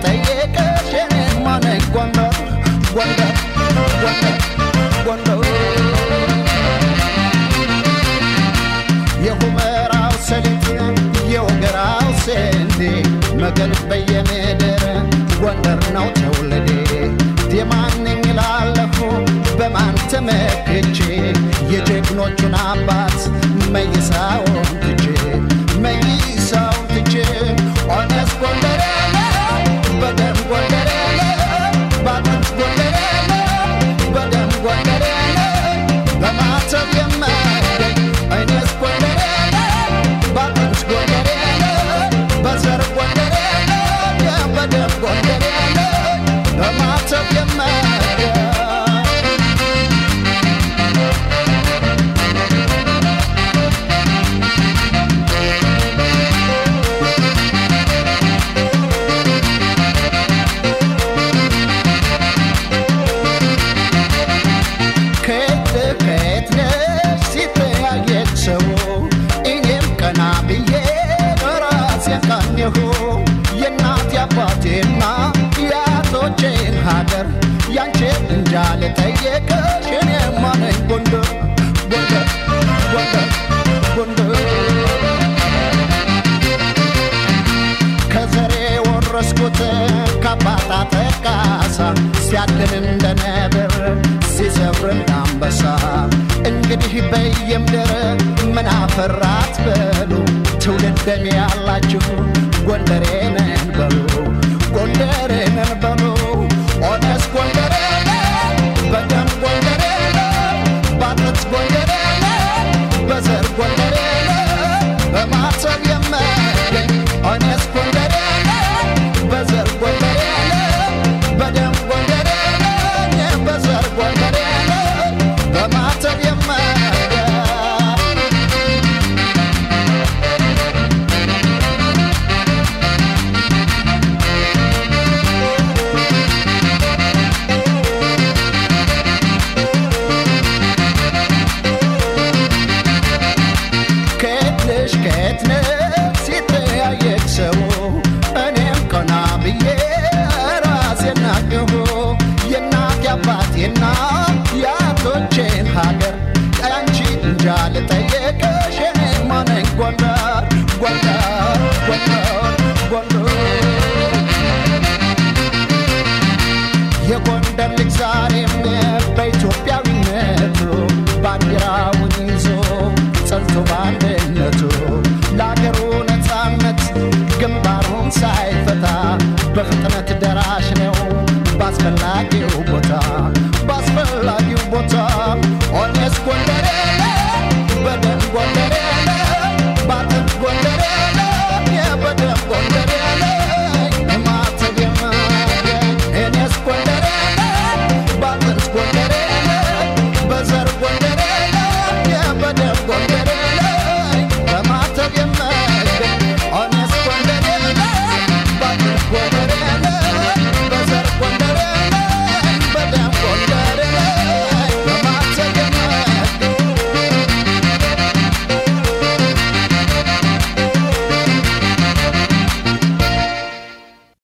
ልጠይቅሽ ማነኝ ጎንደር ጎንደር ጎንደር ጎንደር የሁመራው ሰሊጥ የወገራው ስንዴ መገን በየምድር ጎንደር ነው ተወለዴ የማንኝ ላለፉ በማን ተመክቼ የጀግኖቹን አባት መይሳውን ትቼ ኦነስ ጎንደር በደም ጎንደር ባጥንት ጎንደር በደም ጎንደር በማተብ የማይገኝ እኔስ ጎንደር ባጥንት ጎንደር በዘር ጎንደር በደም ጎንደር በማተብ የማይገኝ የናት ያባቴና ያቶቼን ሀገር ያንቺ እንጃለ ጠየቀሽ እኔ ማነኝ ጎንደር ጎንደር ጎንደር ጎንደር ከዘሬ ወረስኩት ከአባታ ተቃሳ ሲያድን እንደነብር ሲሰብር እንዳንበሳ እንግዲህ በየምድር ምን አፈራት በሉ ትውልድ ደም ያላችሁ ጎንደሬ ነን በሉ ጎንደሬ ነን በሉ ኦነስ ጎንደሬ በደም ጎንደሬ ባጥንት ጎንደሬ በዘር ጎንደሬ በማተብ የማይገኝ ኦነስ ጎንደሬ በዘር ጎንደሬ በደም ጎንደሬ በዘር ጎንደሬ በማተብ የማይገኝ የና ያቶቼን ሀገር አንቺ እንጃለ ጠየቀሽ ማነኝ ጎንደር ጎንደር ጎንደር ጎንደር የጎንደር ልጅ ዛሬም በኢትዮጵያዊነቱ ባንዲራውን ይዞ ጸንቶ ባንድነቱ ለአገሩ ነፃነት ግንባሩን ሳይፈታ በፍጥነት